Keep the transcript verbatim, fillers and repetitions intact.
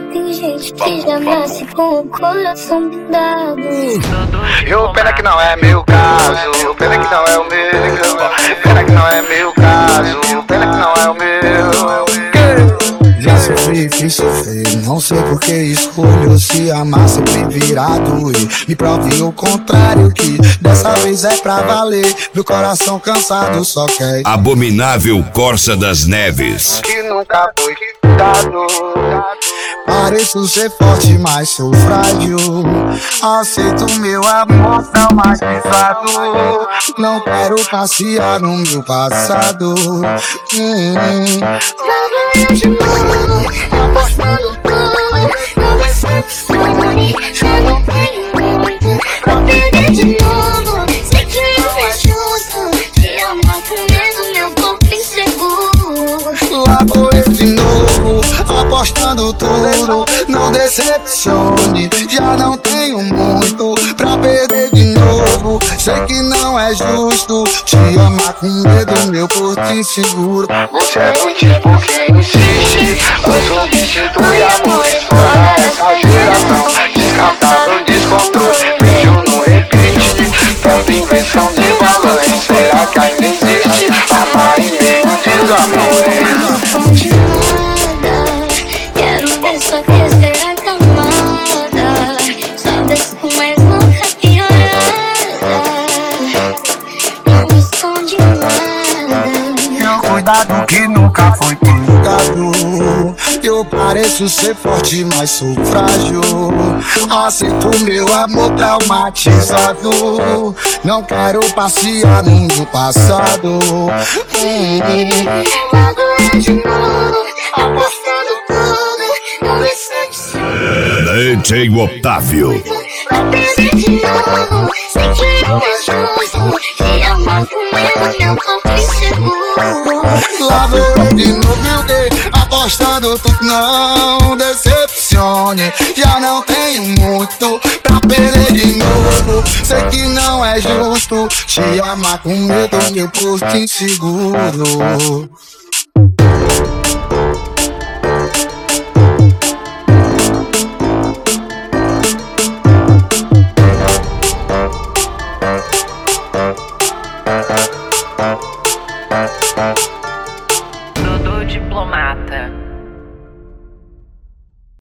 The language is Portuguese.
Tem gente que já nasce com o coração blindado. E o pena que não é meu caso, pena que não é o meu. Pena que não é meu caso, pena que não é o meu. Já sofri, fiz sofrer, não sei por que escolho se amar sempre virado. E me prove o contrário, que dessa vez é pra valer. Meu coração cansado só quer Abominável Corsa das Neves. Que nunca foi dado. Pareço ser forte, mas sou frágil. Aceito meu amor traumatizado. Não quero passear no meu passado. hum. Logo eu de novo, apostando tudo. Não decepcione, já não tenho muito pra perder de novo. Sei que não é justo te amar com medo, meu corpo inseguro. Lá vou eu de novo, apostando tudo. Não decepcione, já não tenho muito pra perder de novo. Sei que não é justo te amar com medo, meu porto inseguro. Você é do tipo que insiste, mas substitui amores para essa geração. Descartável, descontrole, beijo no repeat. Tanta invenção de valores, será que ainda existe? Amar em meio desamor. Quero ver sua terceira camada. Só desço, mas nunca piorada. Não me esconde nada. Cuidado que nunca foi cuidado. Eu pareço ser forte, mas sou frágil. Aceito meu amor traumatizado. Não quero passear no meu passado. hum. Logo eu de novo, apostando tudo. Não decepcione, D J Otávio. pra perder de novo. Sei que não é justo te amar com medo, meu corpo inseguro. Lá vou eu de novo, meu Deus, apostando tudo. Não decepcione, já não tenho muito pra perder de novo. Sei que não é justo te amar com medo, meu posto inseguro.